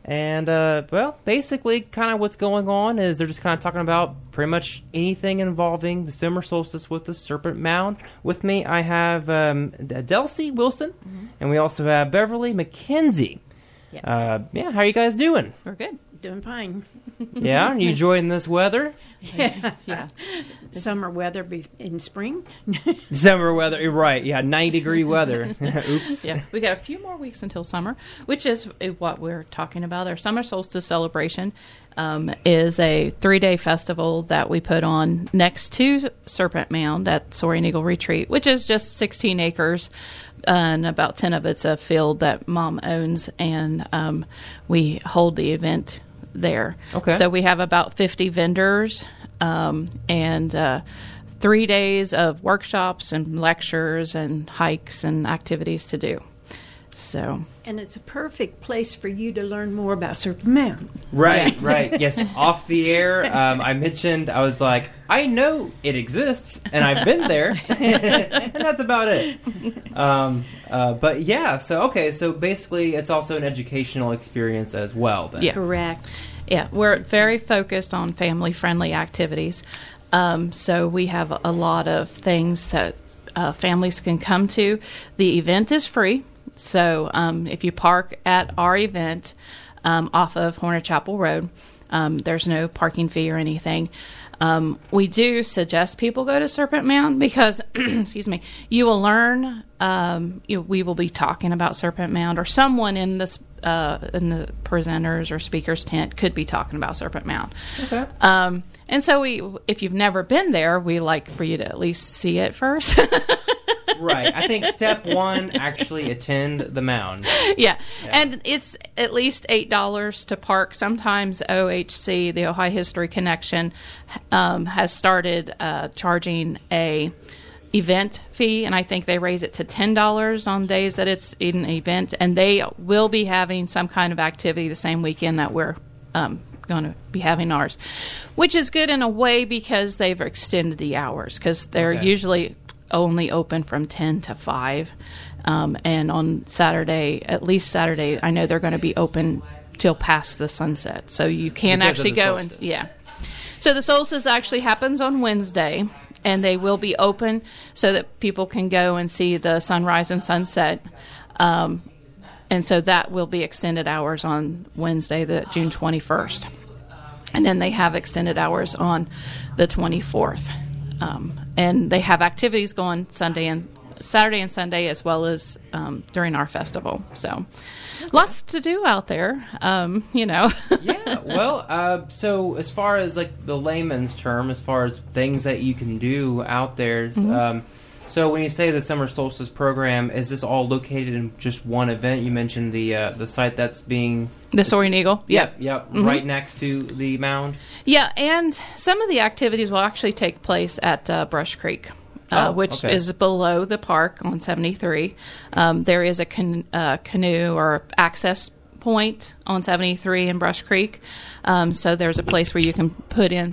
And, basically, kind of what's going on is they're just kind of talking about pretty much anything involving the summer solstice with the Serpent Mound. With me, I have Delcy Wilson, and we also have Beverly McKenzie. Yes. How are you guys doing? We're good. Doing fine. Yeah? You enjoying this weather? Yeah. Summer weather in spring. Summer weather, you're right. Yeah, 90-degree weather. Oops. Yeah, we got a few more weeks until summer, which is what we're talking about. Our summer solstice celebration is a 3-day festival that we put on next to Serpent Mound at Soaring Eagle Retreat, which is just 16 acres, and about 10 of it's a field that Mom owns, and we hold the event there. Okay. So we have about 50 vendors and 3 days of workshops and lectures and hikes and activities to do. So, And it's a perfect place for you to learn more about Serpent Mound. Right, Yeah. right. Yes, off the air, I mentioned, I was like, I know it exists, and I've been there, and that's about it. But yeah, so basically it's also an educational experience as well, then. Yeah. Correct. yeah, we're very focused on family-friendly activities. So we have a lot of things that families can come to. The event is free. So if you park at our event off of Horner Chapel Road, there's no parking fee or anything. We do suggest people go to Serpent Mound because, excuse me, you will learn. We will be talking about Serpent Mound, or someone in this in the presenters or speakers tent could be talking about Serpent Mound. Okay. And so if you've never been there, we like for you to at least see it first. Right. I think step one, actually attend the mound. Yeah. And it's at least $8 to park. Sometimes OHC, the Ohio History Connection, has started charging a event fee, and I think they raise it to $10 on days that it's an event, and they will be having some kind of activity the same weekend that we're going to be having ours, which is good in a way because they've extended the hours, because they're usually only open from 10 to 5. And on Saturday, at least Saturday, I know they're going to be open till past the sunset. So you can Because actually of the go solstice. and, yeah. So the solstice actually happens on Wednesday, and they will be open so that people can go and see the sunrise and sunset. And so that will be extended hours on Wednesday, the June 21st. And then they have extended hours on the 24th. And they have activities going Saturday and Sunday, as well as during our festival. So lots to do out there, Yeah. Well, so as far as like the layman's term, as far as things that you can do out there, so when you say the summer solstice program, is this all located in just one event? You mentioned the site that's being the Soaring Eagle. Yep. Right next to the mound. Yeah, and some of the activities will actually take place at Brush Creek, which is below the park on 73. There is a canoe or access point on 73 in Brush Creek. So there's a place where you can put in,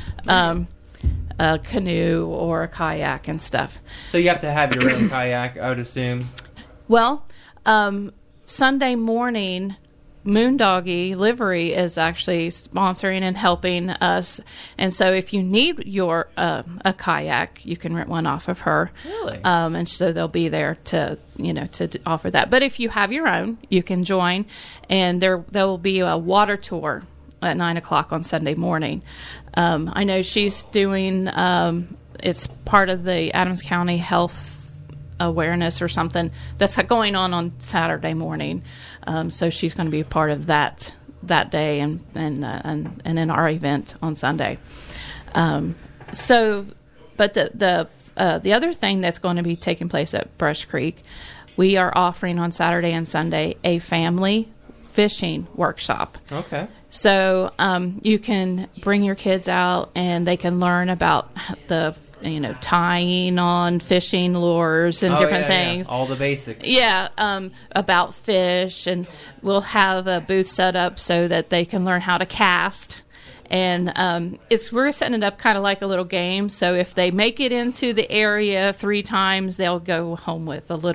a canoe or a kayak and stuff. So you have to have your own kayak, I would assume. Well, Sunday morning, Moondoggy Livery is actually sponsoring and helping us. And so if you need your a kayak, you can rent one off of her. Really? And so they'll be there to offer that. But if you have your own, you can join. And there will be a water tour at 9:00 on Sunday morning. I know she's doing, it's part of the Adams County Health Awareness or something that's going on Saturday morning. So she's going to be a part of that day and in our event on Sunday. But the other thing that's going to be taking place at Brush Creek, we are offering on Saturday and Sunday a family fishing workshop. Okay. So you can bring your kids out and they can learn about the tying on fishing lures and different things. Yeah. All the basics. Yeah, about fish, and we'll have a booth set up so that they can learn how to cast. And we're setting it up kind of like a little game. So if they make it into the area 3 times, they'll go home with a little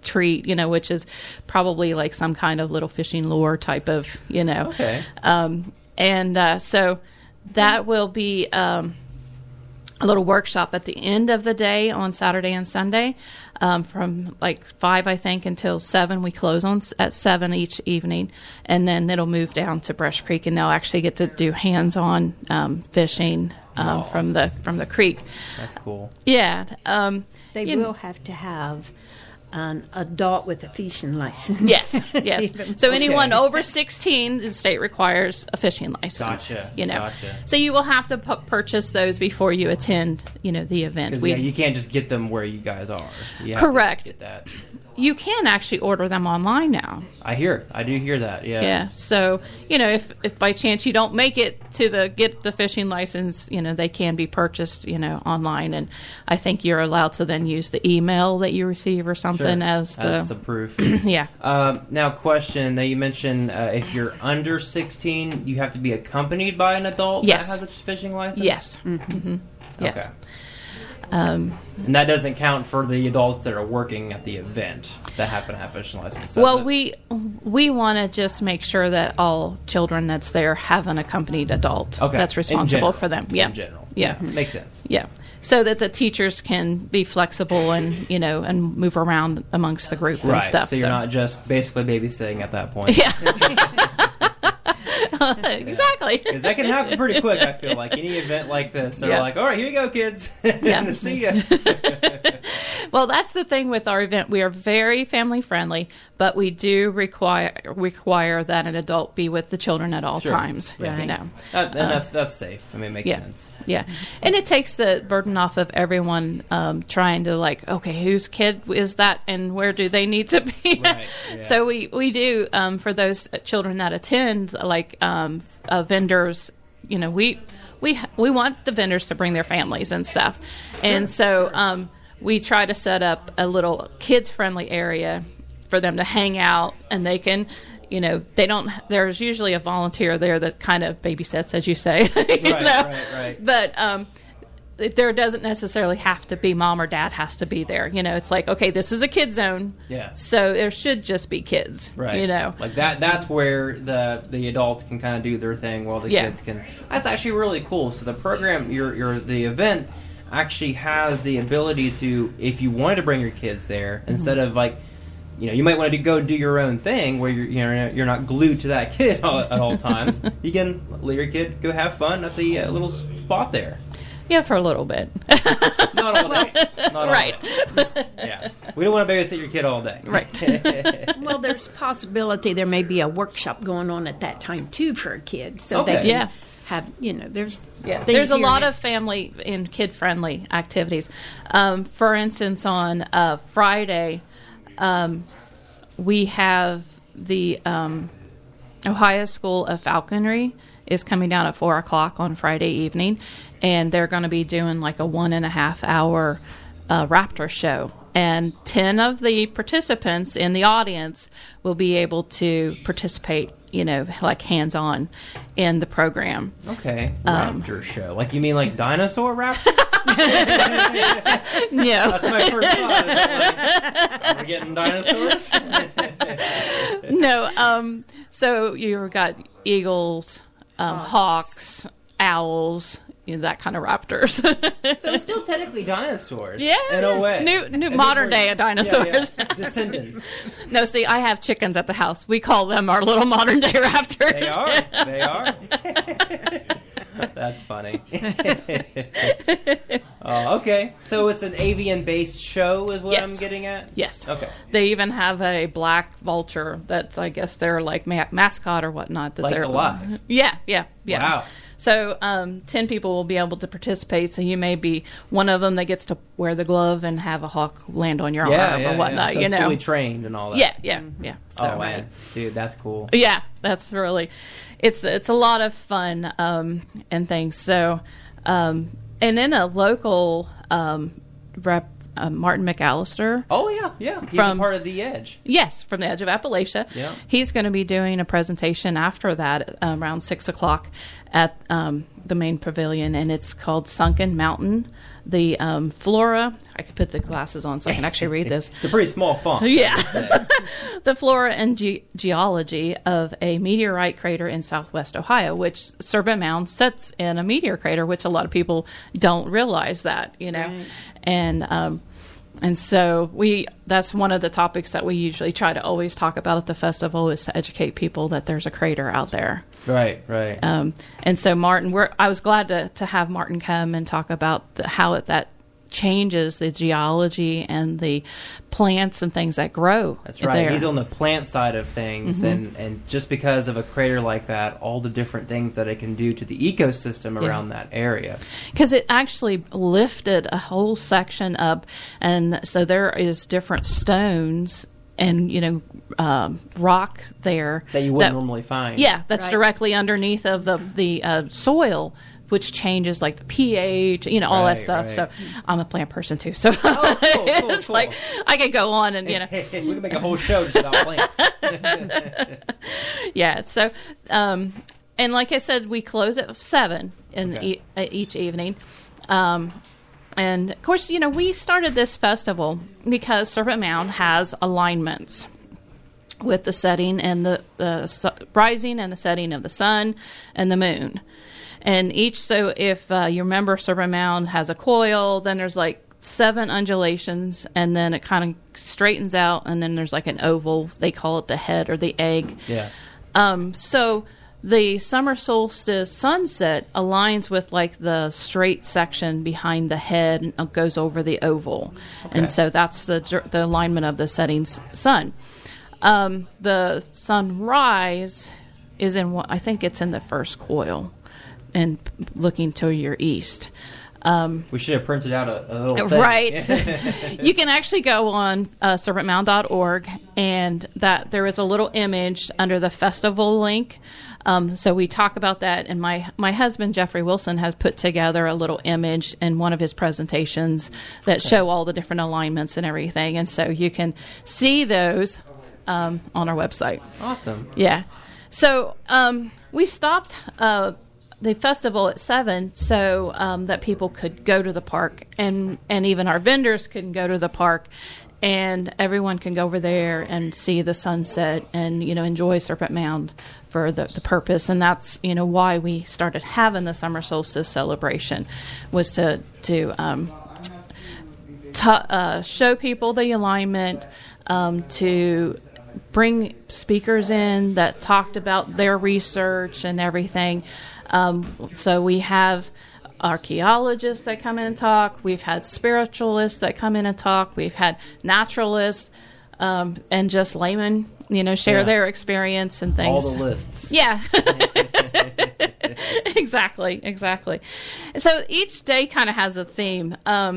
treat, which is probably like some kind of little fishing lure type of, Okay. So that will be a little workshop at the end of the day on Saturday and Sunday, from like 5, I think, until 7. We close at 7 each evening, and then it'll move down to Brush Creek, and they'll actually get to do hands-on fishing from the creek. That's cool. Yeah. They will have to have an adult with a fishing license. Yes. So anyone over 16, the state requires a fishing license. Gotcha. So you will have to purchase those before you attend, the event. Because you can't just get them where you guys are. You have Correct. To get that. You can actually order them online now. I do hear that. Yeah. Yeah. So, if by chance you don't make it to get the fishing license, they can be purchased, online. And I think you're allowed to then use the email that you receive or something as the proof. Yeah. Now, question. Now, you mentioned if you're under 16, you have to be accompanied by an adult that has a fishing license? Yes. Mm-hmm. Yes. Okay. And that doesn't count for the adults that are working at the event that happen to have fishing license. Well, we want to just make sure that all children that's there have an accompanied adult that's responsible for them. Yeah. In general. Yeah. Makes sense. Yeah. So that the teachers can be flexible and, and move around amongst the group and stuff. So you're not just basically babysitting at that point. Yeah. Exactly. Because that can happen pretty quick, I feel like. Any event like this, they're like, all right, here you go, kids. See ya. Well, that's the thing with our event. We are very family friendly, but we do require that an adult be with the children at all times. Yeah. And that's safe. I mean, it makes sense. Yeah. And it takes the burden off of everyone trying to okay, whose kid is that and where do they need to be? Right. Yeah. So we do, for those children that attend, vendors, we want the vendors to bring their families and stuff. And so we try to set up a little kids-friendly area for them to hang out, and they can, there's usually a volunteer there that kind of babysits, as you say. Right. But there doesn't necessarily have to be mom or dad has to be there. It's like, okay, this is a kid zone. Yeah. So there should just be kids. Right. Like that's where the adults can kind of do their thing while the kids can. That's actually really cool. So the program, the event actually has the ability to, if you wanted to bring your kids there, instead of you might want to go do your own thing where you're not glued to that kid at all times. You can let your kid go have fun at the little spot there. Yeah, for a little bit. Not all day. Right. Yeah. We don't want to babysit your kid all day. Right. Well, there's possibility there may be a workshop going on at that time, too, for a kid. So they can have, there's a lot of family and kid-friendly activities. For instance, on Friday, we have the Ohio School of Falconry is coming down at 4 o'clock on Friday evening, and they're going to be doing like a 1.5 hour raptor show. And 10 of the participants in the audience will be able to participate, hands-on in the program. Okay. Raptor show. Like, you mean like dinosaur raptor? No. That's my first thought. Are we getting dinosaurs? No. So you've got eagles, hawks, owls, that kind of raptors. So it's still technically dinosaurs. Yeah. In a way. New modern day dinosaurs. Yeah. Descendants. No, see, I have chickens at the house. We call them our little modern day raptors. They are. That's funny. Okay. So it's an avian-based show is what I'm getting at? Yes. Okay. They even have a black vulture that's, I guess, their mascot or whatnot. That they're alive? Yeah. Wow. So 10 people will be able to participate. So you may be one of them that gets to wear the glove and have a hawk land on your arm or whatnot. So it's fully trained and all that. Yeah. So, man, dude, that's cool. Yeah, that's really, it's a lot of fun and things. So, and then a local rep. Martin McAllister. Oh, yeah. He's a part of The Edge. Yes, from the Edge of Appalachia. Yeah. He's going to be doing a presentation after that around 6 o'clock at the main pavilion, and it's called Sunken Mountain, the flora. I could put the glasses on so I can actually read this. It's a pretty small font. Yeah. The flora and geology of a meteorite crater in southwest Ohio, which Serpent Mound sits in a meteor crater, which a lot of people don't realize that, Right. And so that's one of the topics that we usually try to always talk about at the festival, is to educate people that there's a crater out there. Right. And so Martin, I was glad to have Martin come and talk about how that changes the geology and the plants and things that grow. That's right. There. He's on the plant side of things, and just because of a crater like that, all the different things that it can do to the ecosystem around that area. Because it actually lifted a whole section up, and so there is different stones and rock there that you wouldn't normally find. Yeah, that's directly underneath of the soil, which changes like the pH, all that stuff. Right. So I'm a plant person too. So cool, it's cool. Like I could go on and we can make a whole show just about plants. Yeah. So and like I said, we close at 7 each evening. And of course, we started this festival because Serpent Mound has alignments with the setting and the rising and the setting of the sun and the moon. And so if you remember, Serpent Mound has a coil, then there's like 7 undulations, and then it kind of straightens out, and then there's like an oval. They call it the head or the egg. Yeah. So the summer solstice sunset aligns with like the straight section behind the head and goes over the oval. Okay. And so that's the alignment of the setting sun. The sunrise is I think it's in the first coil, and looking to your east. We should have printed out a little thing. Right. You can actually go on serpentmound.org, and that there is a little image under the festival link. So we talk about that, and my husband, Jeffrey Wilson, has put together a little image in one of his presentations that show all the different alignments and everything. And so you can see those on our website. Awesome. Yeah. So we stopped the festival at 7 so that people could go to the park, and even our vendors can go to the park, and everyone can go over there and see the sunset and enjoy Serpent Mound for the purpose. And that's why we started having the summer solstice celebration, was to show people the alignment, to bring speakers in that talked about their research and everything. So we have archaeologists that come in and talk. We've had spiritualists that come in and talk. We've had naturalists and just laymen, share their experience and things. All the lists. Yeah. Exactly. So each day kind of has a theme.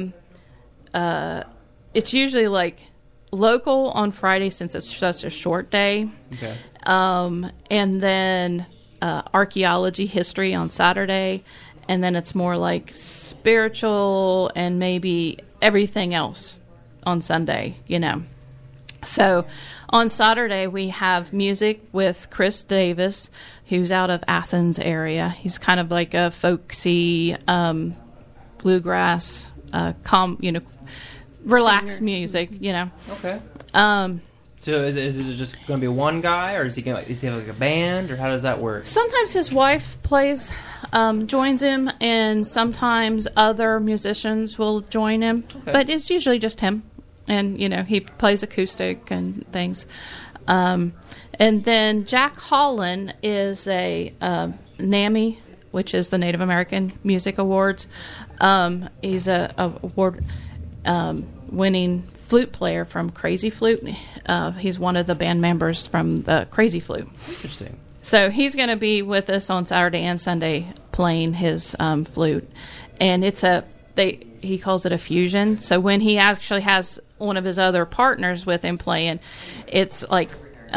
It's usually like local on Friday, since it's such a short day. Okay. And then archaeology, history on Saturday, and then it's more like spiritual and maybe everything else on Sunday, So on Saturday we have music with Chris Davis, who's out of Athens area. He's kind of like a folksy bluegrass, relaxed music, Okay. So is it just going to be one guy, or is he have like a band, or how does that work? Sometimes his wife plays, joins him, and sometimes other musicians will join him. Okay. But it's usually just him, and he plays acoustic and things. And then Jack Holland is a NAMI, which is the Native American Music Awards. He's a award winning flute player from Crazy Flute. He's one of the band members from the Crazy Flute. Interesting. So he's going to be with us on Saturday and Sunday playing his flute, and he calls it a fusion. So when he actually has one of his other partners with him playing, it's like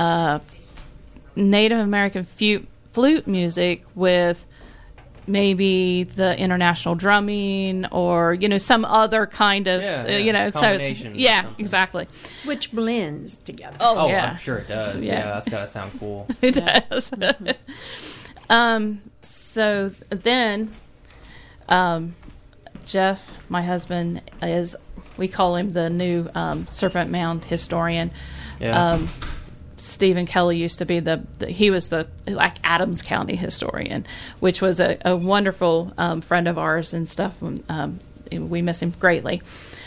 Native American flute music with maybe the international drumming, or some other kind of combination. So yeah, exactly, which blends together. Oh yeah, I'm sure it does. Yeah, that's gotta sound cool. It does. So then Jeff, my husband, we call him the new Serpent Mound historian. Yeah. Stephen Kelly used to be he was the Adams County historian, which was a wonderful friend of ours and stuff. We miss him greatly.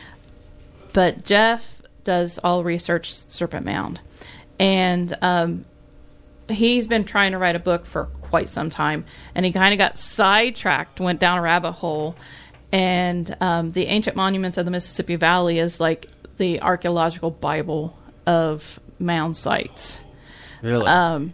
But Jeff does all research Serpent Mound. And he's been trying to write a book for quite some time. And he kind of got sidetracked, went down a rabbit hole. And the Ancient Monuments of the Mississippi Valley is like the archaeological Bible of mound sites. Really?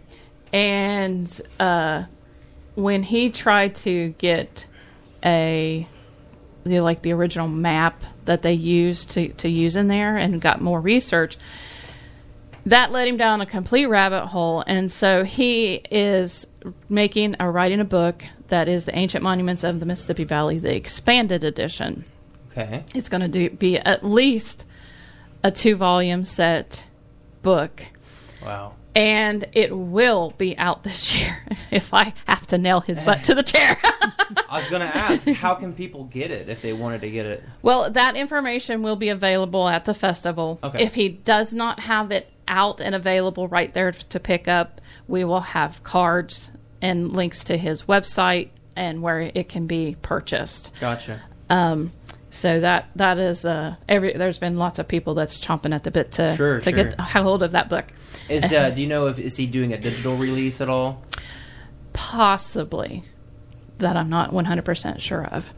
And when he tried to get the original map that they used to use in there and got more research, that led him down a complete rabbit hole. And so he is writing a book that is the Ancient Monuments of the Mississippi Valley, the expanded edition. Okay. It's going to be at least a 2-volume set book. Wow. And it will be out this year if I have to nail his butt to the chair. I was going to ask, how can people get it if they wanted to get it? Well, that information will be available at the festival. Okay. If he does not have it out and available right there to pick up, we will have cards and links to his website and where it can be purchased. Gotcha. So that is there's been lots of people that's chomping at the bit to get a hold of that book. Do you know is he doing a digital release at all? Possibly, that I'm not 100% sure of.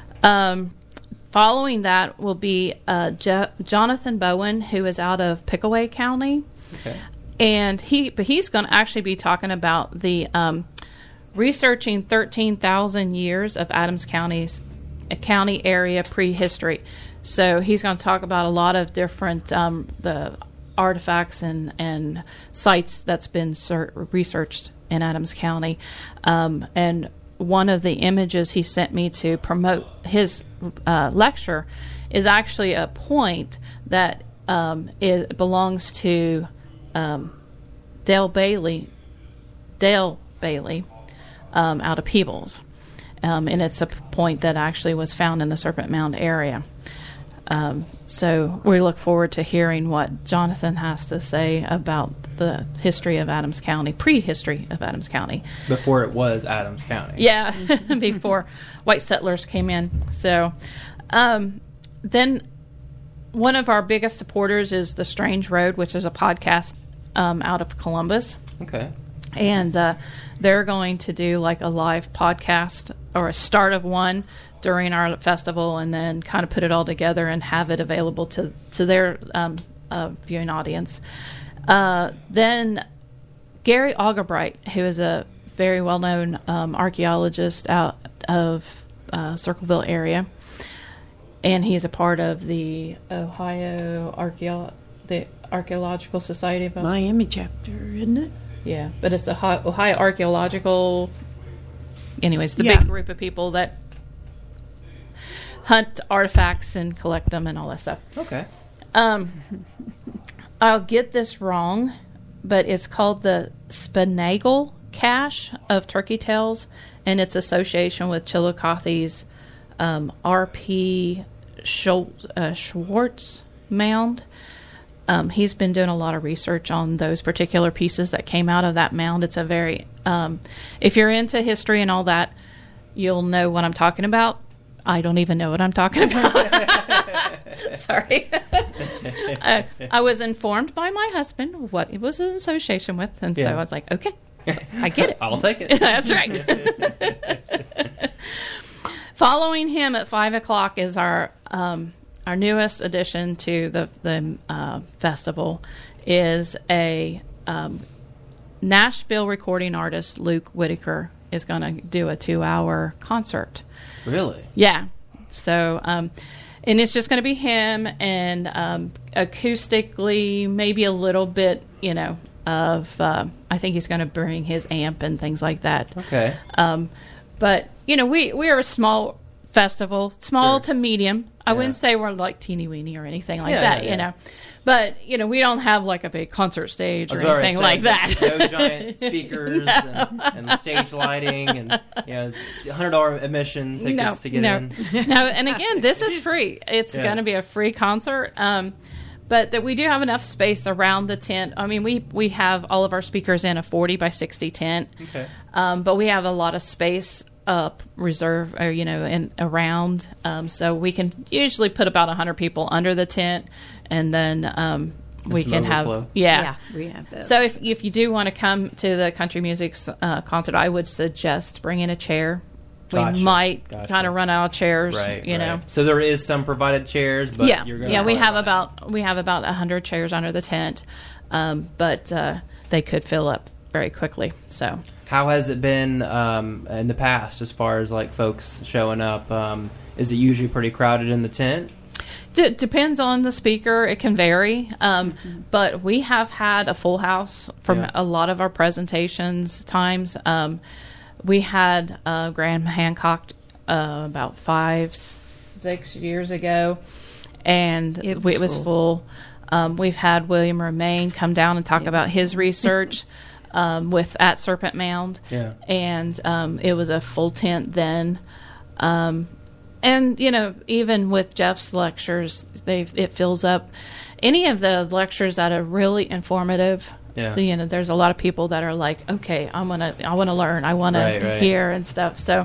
Following that will be Jonathan Bowen, who is out of Pickaway County. Okay. And he's going to actually be talking about the researching 13,000 years of Adams County area prehistory. So he's going to talk about a lot of different the artifacts and sites that's been researched in Adams County. And one of the images he sent me to promote his lecture is actually a point that it belongs to Dale Bailey out of Peebles. And it's a point that actually was found in the Serpent Mound area. So we look forward to hearing what Jonathan has to say about the history of Adams County, prehistory of Adams County. Before it was Adams County. Yeah, before white settlers came in. So then one of our biggest supporters is The Strange Road, which is a podcast out of Columbus. Okay. And they're going to do like a live podcast or a start of one during our festival, and then kind of put it all together and have it available to their viewing audience. Then Gary Augerbright, who is a very well-known archaeologist out of Circleville area, and he's a part of the Ohio Archaeological Society of Miami chapter, isn't it? Yeah, but it's the Ohio Archaeological. Anyways, the big group of people that hunt artifacts and collect them and all that stuff. Okay. I'll get this wrong, but it's called the Spinagle Cache of Turkey Tails, and its association with Chillicothe's R.P. Schwartz Mound. He's been doing a lot of research on those particular pieces that came out of that mound. It's a very, if you're into history and all that, you'll know what I'm talking about. I don't even know what I'm talking about. Sorry. I was informed by my husband what it was an association with, and so I was like, okay, I get it. I'll take it. That's right. Following him at 5 o'clock is our newest addition to the festival is a Nashville recording artist, Luke Whitaker, is going to do a 2-hour concert. Really? Yeah. So, and it's just going to be him and acoustically, maybe a little bit, of, I think he's going to bring his amp and things like that. Okay. But, we are a small festival, small to medium. I wouldn't say we're like teeny weeny or anything like that, you know. But, we don't have like a big concert stage or anything like that. No giant speakers and stage lighting and, $100 admission tickets to get in. No, and again, this is free. It's going to be a free concert. But that we do have enough space around the tent. I mean, we have all of our speakers in a 40 by 60 tent. Okay. But we have a lot of space reserve, or, in around. So we can usually put about 100 people under the tent, and then we can have we have that. So if you do want to come to the country music concert, I would suggest bringing a chair. Gotcha. We might kind of run out of chairs, you know. So there is some provided chairs, but you're going to we have about 100 chairs under the tent, but they could fill up very quickly. So how has it been in the past as far as like folks showing up? Is it usually pretty crowded in the tent? Depends on the speaker. It can vary, but we have had a full house from a lot of our presentations times. We had Graham Hancock about 5-6 years ago, and it was full. We've had William Romaine come down and talk about his research at Serpent Mound, and it was a full tent then. And, even with Jeff's lectures, it fills up. Any of the lectures that are really informative, there's a lot of people that are like, okay, I want to learn, I want to hear and stuff. So,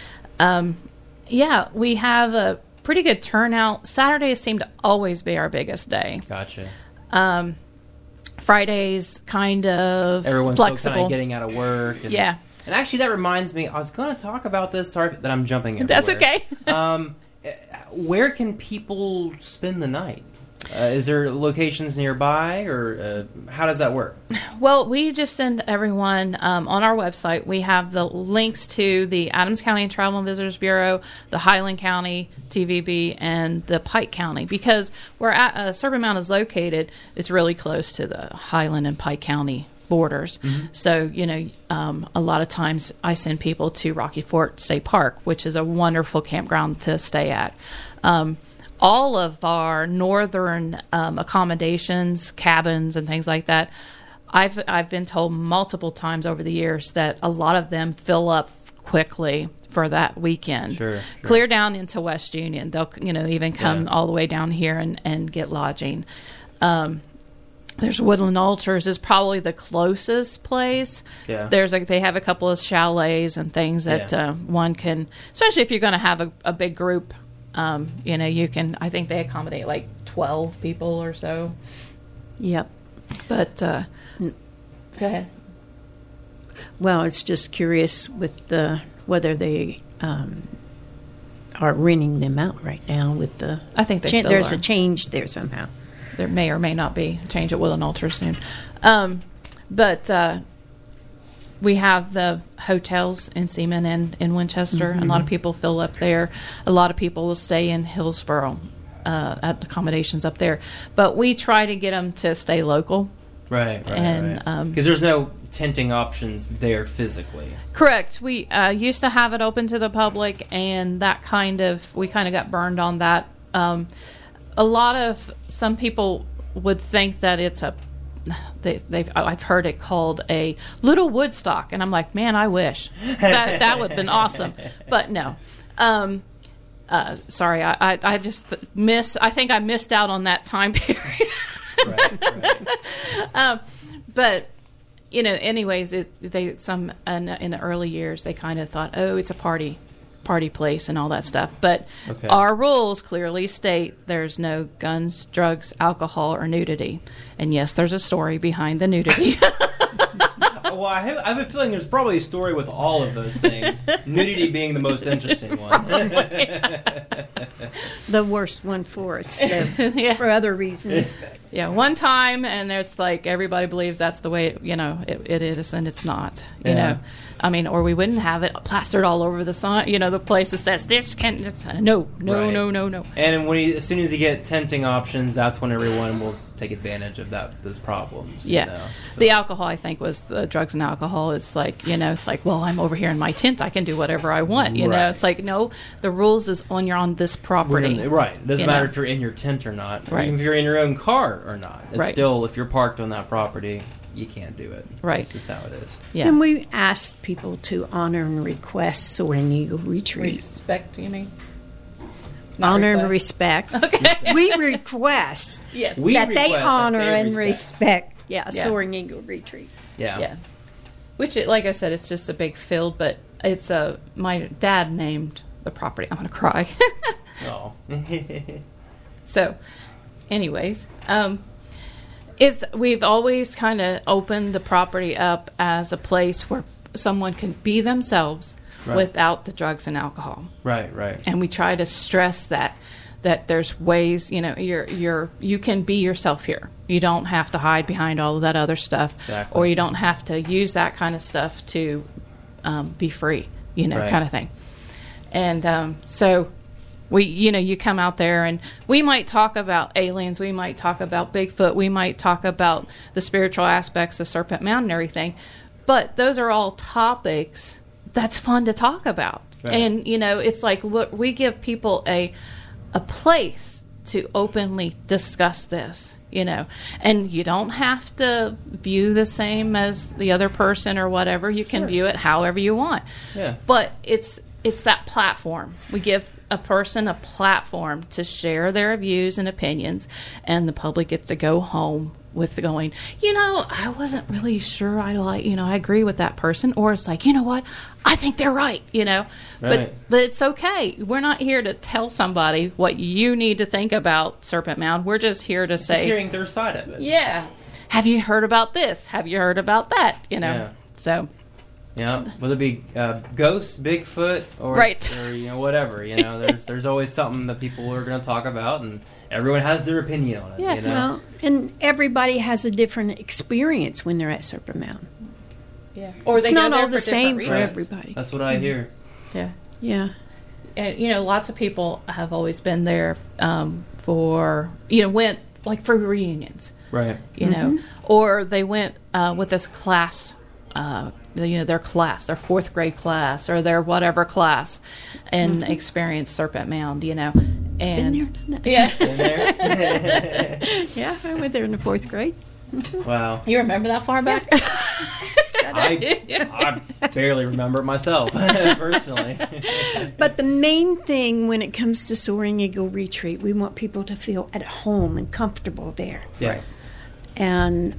we have a pretty good turnout. Saturdays seem to always be our biggest day. Gotcha. Fridays kind of everyone's flexible. Still kind of getting out of work. And, and actually, that reminds me, I was going to talk about this. Sorry that I'm jumping everywhere. That's okay. Where can people spend the night? Is there locations nearby, or how does that work? Well, we just send everyone on our website. We have the links to the Adams County Travel and Visitors Bureau, the Highland County TVB, and the Pike County, because where Serpent Mound is located, it's really close to the Highland and Pike County borders. Mm-hmm. So, a lot of times I send people to Rocky Fort State Park, which is a wonderful campground to stay at. All of our northern accommodations, cabins, and things like that, I've been told multiple times over the years that a lot of them fill up quickly for that weekend. Sure. Clear down into West Union. They'll even come all the way down here and get lodging. There's Woodland Altars is probably the closest place. Yeah. They have a couple of chalets and things that one can, especially if you're going to have a big group. You can. I think they accommodate like 12 people or so. Yep. But go ahead. Well, it's just curious with whether they are renting them out right now. With the I think there's a change there somehow. There may or may not be a change at Woodland Altars soon, but. We have the hotels in Seaman and in Winchester. Mm-hmm. A lot of people fill up there. A lot of people will stay in Hillsboro at accommodations up there. But we try to get them to stay local. Right. Because there's no tenting options there physically. Correct. We used to have it open to the public, and we kind of got burned on that. Some people would think that it's I've heard it called a little Woodstock, and I'm like, man, I wish that would have been awesome, but no. Sorry, I just I think I missed out on that time period. Right. But anyways, in the early years they kind of thought, oh, it's a party place and all that stuff, but our rules clearly state there's no guns, drugs, alcohol, or nudity. And yes, there's a story behind the nudity. Well, I have a feeling there's probably a story with all of those things, nudity being the most interesting one. The worst one for us, for other reasons. Yeah, one time, and it's like everybody believes that's the way it is, and it's not. Or we wouldn't have it plastered all over the sign. The place that says this can't. No. And as soon as you get tenting options, that's when everyone will take advantage of those problems. Yeah. You know? So. The alcohol, I think, was the drugs and alcohol. It's like, it's like, well, I'm over here in my tent. I can do whatever I want. You know, it's like, no, the rules is when you're on this property. Right. It doesn't matter if you're in your tent or not. Right. Even if you're in your own car or not. It's still, if you're parked on that property, you can't do it. Right. It's just how it is. Yeah. And we asked people to honor and request Soaring Eagle Retreat. Respect, you mean? Honor and respect. Okay. We request yes. that they honor and respect. Soaring Eagle Retreat. Yeah. Which, like I said, it's just a big field, but it's my dad named the property. I'm going to cry. Oh. So, anyways, we've always kind of opened the property up as a place where someone can be themselves without the drugs and alcohol. Right. And we try to stress that there's ways, you can be yourself here. You don't have to hide behind all of that other stuff, or you don't have to use that kind of stuff to be free, kind of thing. And so you come out there and we might talk about aliens, we might talk about Bigfoot, we might talk about the spiritual aspects of Serpent Mound and everything, but those are all topics that's fun to talk about. Right. And, it's like, look, we give people a place to openly discuss this, and you don't have to view the same as the other person or whatever. You can view it however you want. Yeah. But it's that platform. We give a person a platform to share their views and opinions, and the public gets to go home with going, I wasn't really sure I agree with that person, or it's like, what, I think they're right, Right. But it's okay. We're not here to tell somebody what you need to think about Serpent Mound. We're just here to say, just hearing their side of it. Yeah. Have you heard about this? Have you heard about that? Yeah. So. Yeah, whether it be ghosts, Bigfoot, or whatever. There's always something that people are going to talk about, and everyone has their opinion on it. Yeah, well, and everybody has a different experience when they're at Serpent Mound. Yeah, or it's not all the same for everybody. That's what I hear. Yeah, yeah. And lots of people have always been there for went like for reunions, right? Or they went with this class. Their class, their fourth grade class, or their whatever class, and experience Serpent Mound, and been there, done that. Yeah, been there. Yeah, I went there in the fourth grade. Wow, you remember that far back? I barely remember it myself personally. But the main thing when it comes to Soaring Eagle Retreat, we want people to feel at home and comfortable there. Yeah, and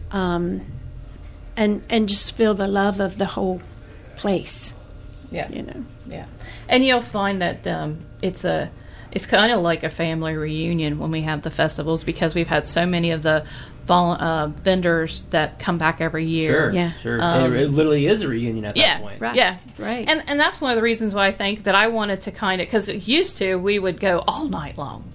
just feel the love of the whole place. Yeah. Yeah. And you'll find that it's kind of like a family reunion when we have the festivals, because we've had so many of the vendors that come back every year. Sure. It literally is a reunion at that point. Right. Yeah. Right. And that's one of the reasons why I think that I wanted to kind of, because used to we would go all night long,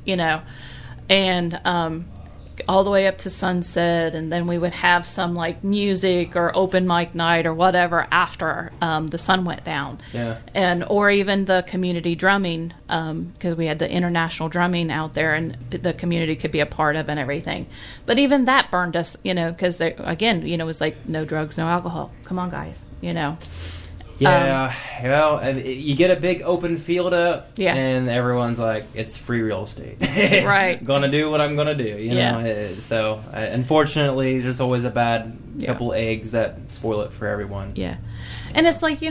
and all the way up to sunset, and then we would have some like music or open mic night or whatever after the sun went down. Yeah. Or even the community drumming, because we had the international drumming out there, and the community could be a part of and everything. But even that burned us, because it was like no drugs, no alcohol. Come on, guys, Yeah, you get a big open field up, and everyone's like, it's free real estate. Right. Gonna do what I'm gonna do, you know? So, unfortunately, there's always a bad couple eggs that spoil it for everyone. Yeah. And it's like,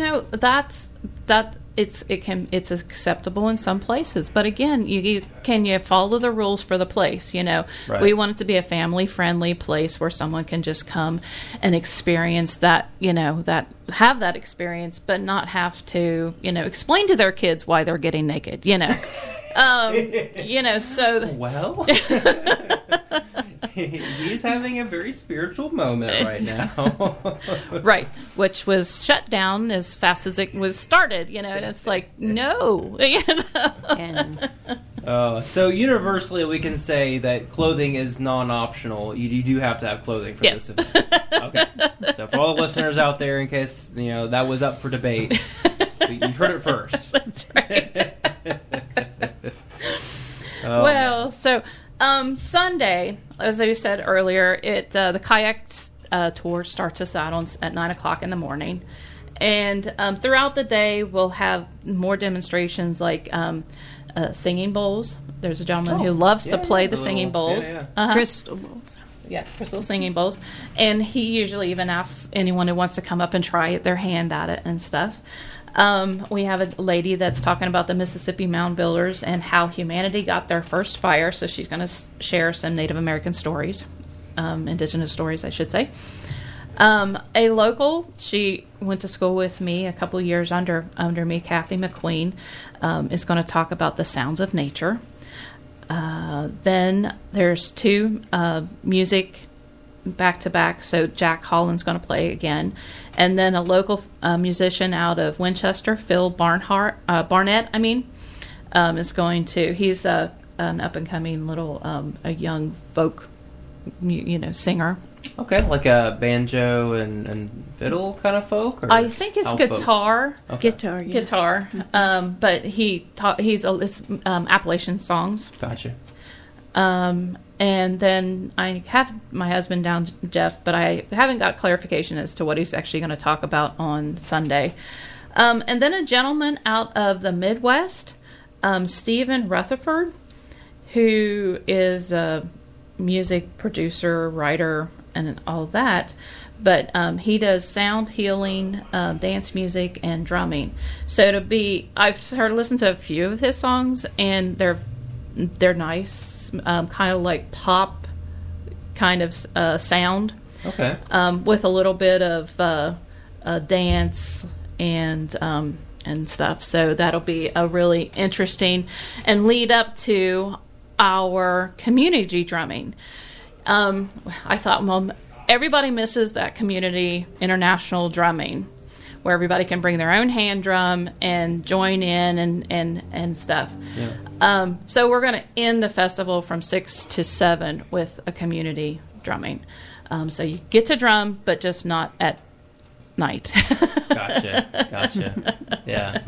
it's acceptable in some places, but again, can you follow the rules for the place? Right. We want it to be a family friendly place where someone can just come and experience that, have that experience, but not have to, explain to their kids why they're getting naked. So well. He's having a very spiritual moment right now. Right, which was shut down as fast as it was started, and it's like, no. So universally we can say that clothing is non-optional. You do have to have clothing for this event. Okay. So for all the listeners out there, in case that was up for debate, you've heard it first. That's right. Well, so Sunday, as I said earlier, the kayak tour starts us out at 9 o'clock in the morning. And throughout the day, we'll have more demonstrations like singing bowls. There's a gentleman who loves to play the singing bowls. Crystal bowls. Yeah, crystal singing bowls. And he usually even asks anyone who wants to come up and try their hand at it and stuff. We have a lady that's talking about the Mississippi Mound Builders and how humanity got their first fire. So she's going to share some Native American stories, indigenous stories, I should say. A local, she went to school with me a couple years under me, Kathy McQueen, is going to talk about the sounds of nature. Then there's 2 music back-to-back, so Jack Holland's going to play again. And then a local musician out of Winchester, Phil Barnett, is going to, he's an up-and-coming little, a young folk, singer. Okay, like a banjo and fiddle kind of folk? Or I think it's guitar. Okay. Guitar. But it's Appalachian songs. Gotcha. And then I have my husband down, Jeff, but I haven't got clarification as to what he's actually going to talk about on Sunday. And then a gentleman out of the Midwest, Stephen Rutherford, who is a music producer, writer, and all that. But he does sound healing, dance music, and drumming. So I've listened to a few of his songs, and they're nice. Kind of like pop kind of sound. Okay. With a little bit of dance and stuff. So that'll be a really interesting and lead up to our community drumming. I thought, well, everybody misses that community international drumming, where everybody can bring their own hand drum and join in and stuff. Yeah. So we're going to end the festival from 6 to 7 with a community drumming. So you get to drum, but just not at night. Gotcha. Yeah.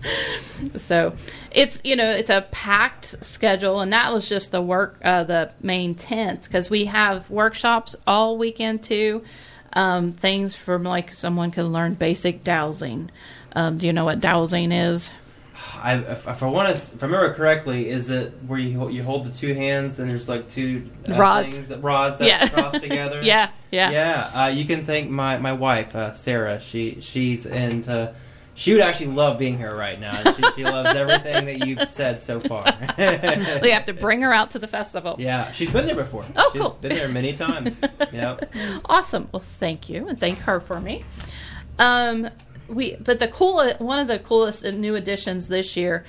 So it's a packed schedule, and that was just the main tent, because we have workshops all weekend too. Things from like someone can learn basic dowsing. Do you know what dowsing is? If I remember correctly, is it where you hold the 2 hands and there's like 2 rods that cross together? Yeah. You can thank my wife, Sarah. She's into. She would actually love being here right now. She loves everything that you've said so far. We have to bring her out to the festival. Yeah, she's been there before. Oh, she's cool. Been there many times. Yep. Awesome. Well, thank you, and thank her for me. One of the coolest new additions this year.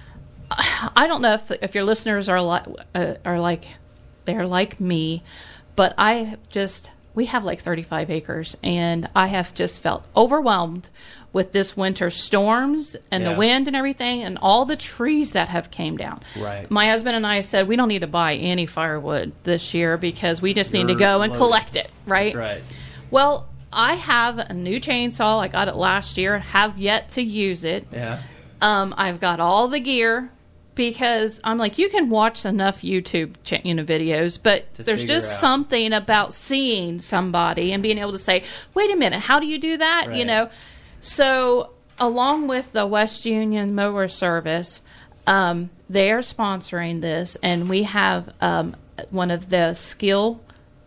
I don't know if your listeners are like me, but we have like 35 acres, and I have just felt overwhelmed with this winter storms and the wind and everything, and all the trees that have came down. Right. My husband and I said we don't need to buy any firewood this year because we just need to go and collect it. Right. That's right. Well, I have a new chainsaw. I got it last year. Have yet to use it. Yeah. I've got all the gear, because I'm like, you can watch enough YouTube videos, but there's just something about seeing somebody and being able to say, wait a minute, how do you do that? Right. So along with the West Union Mower Service, they are sponsoring this, and we have one of the Still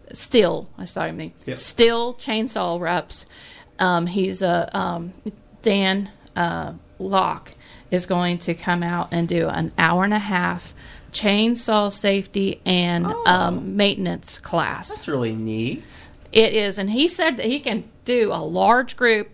chainsaw reps. He's Dan Locke is going to come out and do an hour and a half chainsaw safety and maintenance class. That's really neat. It is, and he said that he can do a large group,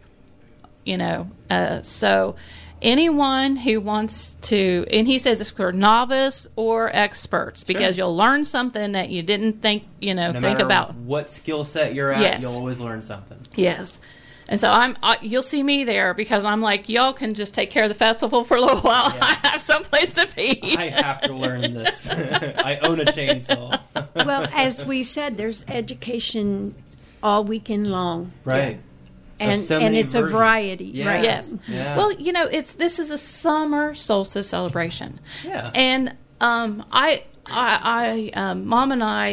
so anyone who wants to, and he says it's for novice or experts, because you'll learn something that you didn't think, think about. What skill set you're at, you'll always learn something. Yes. And so you'll see me there, because I'm like, y'all can just take care of the festival for a little while. Yeah. I have someplace to be. I have to learn this. I own a chainsaw. Well, as we said, there's education all weekend long. Right. And it's a variety. Yeah. Right? Yes. Yeah. Well, this is a summer solstice celebration. Yeah. And Mom and I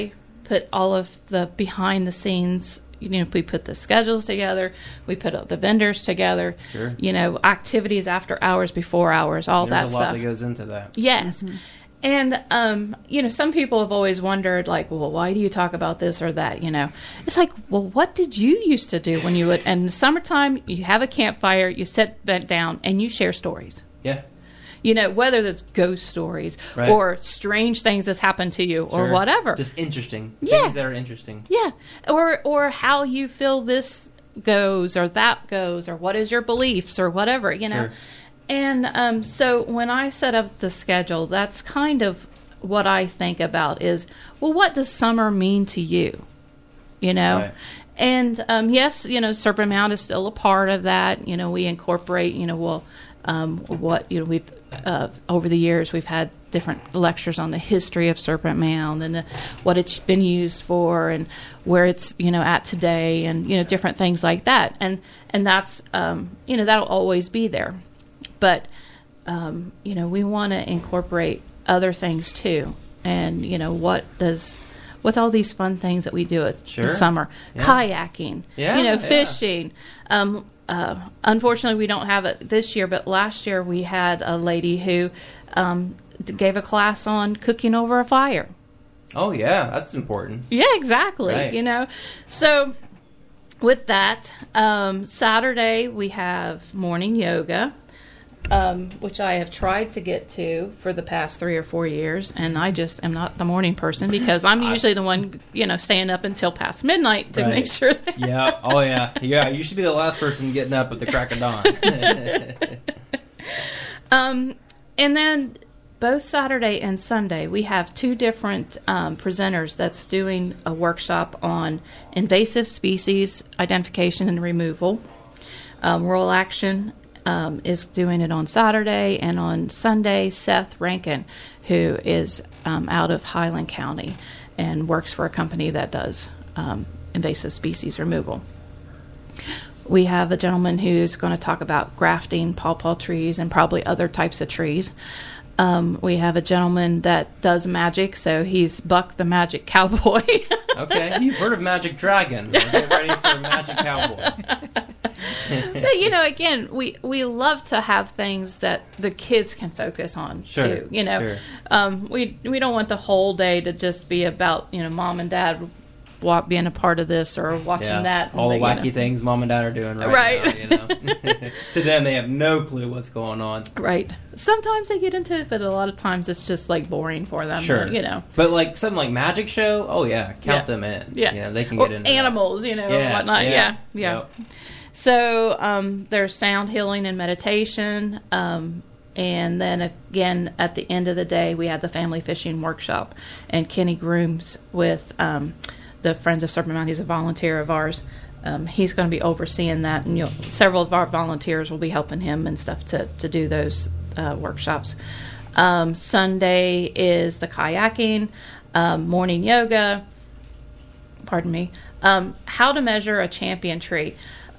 put all of the behind the scenes. We put the schedules together, we put the vendors together, sure. Activities after hours, before hours, all that stuff. There's a lot that goes into that. Yes. Mm-hmm. And, some people have always wondered, like, well, why do you talk about this or that, It's like, well, what did you used to do when you would, in the summertime, you have a campfire, you sit back down, and you share stories. Yeah. Whether it's ghost stories right. or strange things that's happened to you or whatever. Just interesting. Yeah. Things that are interesting. Yeah. Or how you feel this goes or that goes or what is your beliefs or whatever, Sure. And so when I set up the schedule, that's kind of what I think about is, well, what does summer mean to you? Right. And yes, Serpent Mound is still a part of that. We incorporate, we've over the years we've had different lectures on the history of Serpent Mound and what it's been used for and where it's at today and different things like that. And that's that'll always be there. But we want to incorporate other things too. And with all these fun things that we do in the summer, kayaking, fishing. Unfortunately, we don't have it this year, but last year we had a lady who gave a class on cooking over a fire. Oh, yeah, that's important. Yeah, exactly. Right. So with that, Saturday we have morning yoga. Which I have tried to get to for the past 3 or 4 years, and I just am not the morning person because I'm usually the one, staying up until past midnight to make sure that... Yeah, oh yeah. Yeah, you should be the last person getting up at the crack of dawn. And then both Saturday and Sunday, we have 2 different presenters that's doing a workshop on invasive species identification and removal. Rural Action is doing it on Saturday, and on Sunday, Seth Rankin, who is out of Highland County and works for a company that does invasive species removal. We have a gentleman who's going to talk about grafting pawpaw trees and probably other types of trees. We have a gentleman that does magic, so he's Buck the Magic Cowboy. Okay, you've heard of Magic Dragon. Get ready for Magic Cowboy. But, again, we love to have things that the kids can focus on, too. Sure. We don't want the whole day to just be about, mom and dad being a part of this or watching that. All the wacky things mom and dad are doing right now. To them, they have no clue what's going on. Right. Sometimes they get into it, but a lot of times it's just like boring for them. Sure. But like something like Magic Show, oh yeah, count them in. Yeah. They can get into animals, and whatnot. Yeah. Yep. So there's sound healing and meditation. And then again, at the end of the day, we had the family fishing workshop. And Kenny Grooms with the Friends of Serpent Mound, he's a volunteer of ours. He's going to be overseeing that, and several of our volunteers will be helping him and stuff to do those workshops. Sunday is the kayaking, morning yoga. Pardon me. How to measure a champion tree.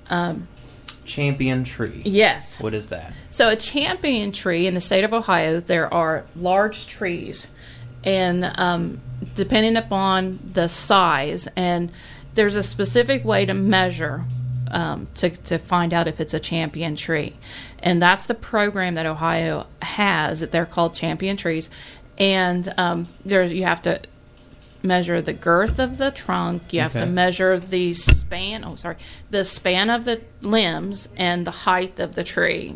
Champion tree. Yes. What is that? So a champion tree in the state of Ohio, there are large trees, and depending upon the size, and there's a specific way to measure to find out if it's a champion tree. And that's the program that Ohio has, that they're called champion trees. And you have to measure the girth of the trunk, you have to measure the span of the limbs and the height of the tree.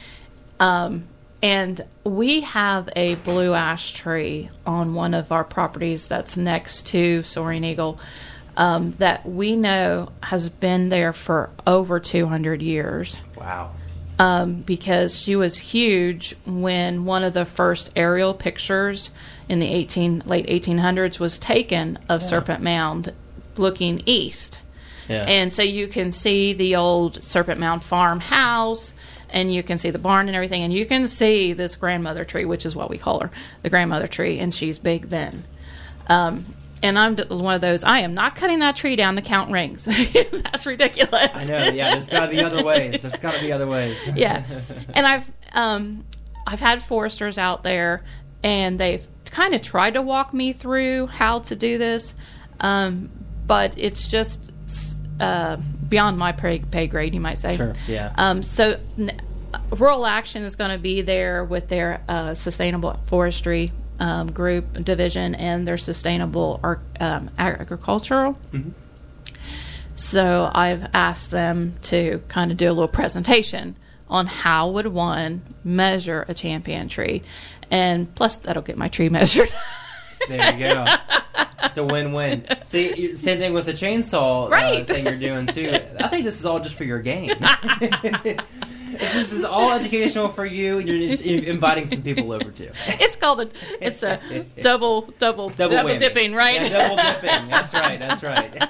And we have a blue ash tree on one of our properties that's next to Soaring Eagle that we know has been there for over 200 years. Wow. Because she was huge when one of the first aerial pictures in the late 1800s was taken of Serpent Mound looking east. Yeah. And so you can see the old Serpent Mound farmhouse, and you can see the barn and everything, and you can see this grandmother tree, which is what we call her, the grandmother tree, and she's big then. And I'm one of those, I am not cutting that tree down to count rings. That's ridiculous. I know, yeah, there's got to be other ways. There's got to be other ways. Yeah. And I've had foresters out there, and they've kind of tried to walk me through how to do this. But it's just beyond my pay grade, you might say. Sure, yeah. So Rural Action is going to be there with their sustainable forestry group division and their sustainable agricultural. Mm-hmm. So I've asked them to kind of do a little presentation on how would one measure a champion tree, and plus that'll get my tree measured. There you go. It's a win-win. See, same thing with the chainsaw thing you're doing too. I think this is all just for your game. This is all educational for you, and you're just inviting some people over too. It's called it's a double dipping, right? Yeah, double dipping. That's right.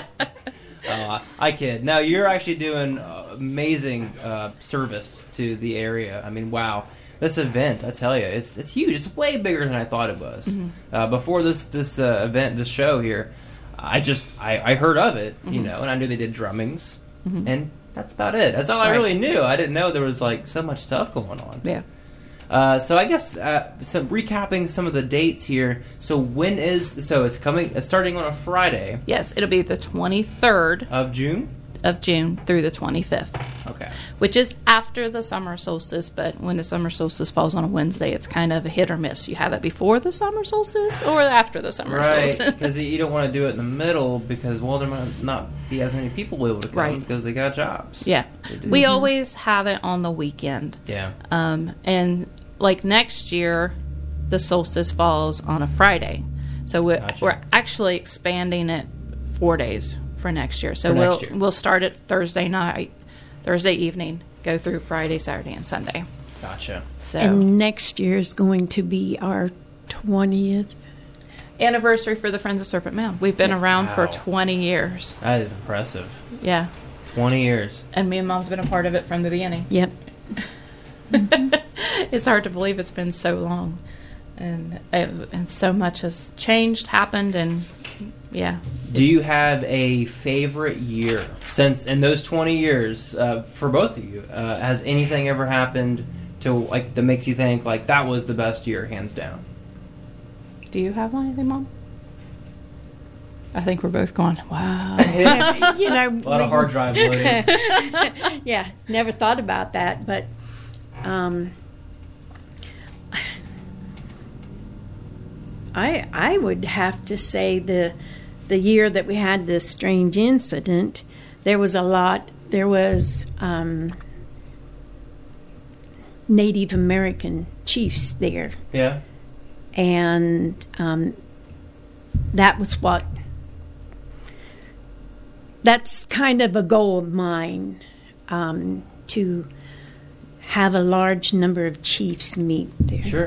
I kid. No, you're actually doing amazing service to the area. I mean, wow. This event, I tell you, it's huge. It's way bigger than I thought it was. Mm-hmm. Before this event, this show here, I heard of it, and I knew they did drummings, and that's about it. That's all I really knew. I didn't know there was like so much stuff going on. Yeah. So I guess some recapping some of the dates here. So it's coming? It's starting on a Friday. Yes, it'll be the 23rd of June. Of June through the 25th. Okay. Which is after the summer solstice, but when the summer solstice falls on a Wednesday, it's kind of a hit or miss. You have it before the summer solstice or after the summer solstice. Right, because you don't want to do it in the middle because, there might not be as many people able to come because they got jobs. Yeah. We always have it on the weekend. Yeah. And like next year, the solstice falls on a Friday. So we're actually expanding it 4 days for next year. So we'll start it Thursday evening, go through Friday, Saturday, and Sunday. Gotcha. So, and next year is going to be our 20th anniversary for the Friends of Serpent Mound. We've been around for 20 years. That is impressive. Yeah. 20 years. And me and Mom's been a part of it from the beginning. Yep. It's hard to believe it's been so long. And so much has changed, happened, and yeah. Do you have a favorite year in those 20 years for both of you? Has anything ever happened that makes you think that was the best year, hands down? Do you have anything, Mom? I think we're both going, wow. A lot of hard drive loading. Yeah, never thought about that, but I would have to say the year that we had this strange incident, there was Native American chiefs there. Yeah. And that's kind of a goal of mine, to have a large number of chiefs meet there. Sure.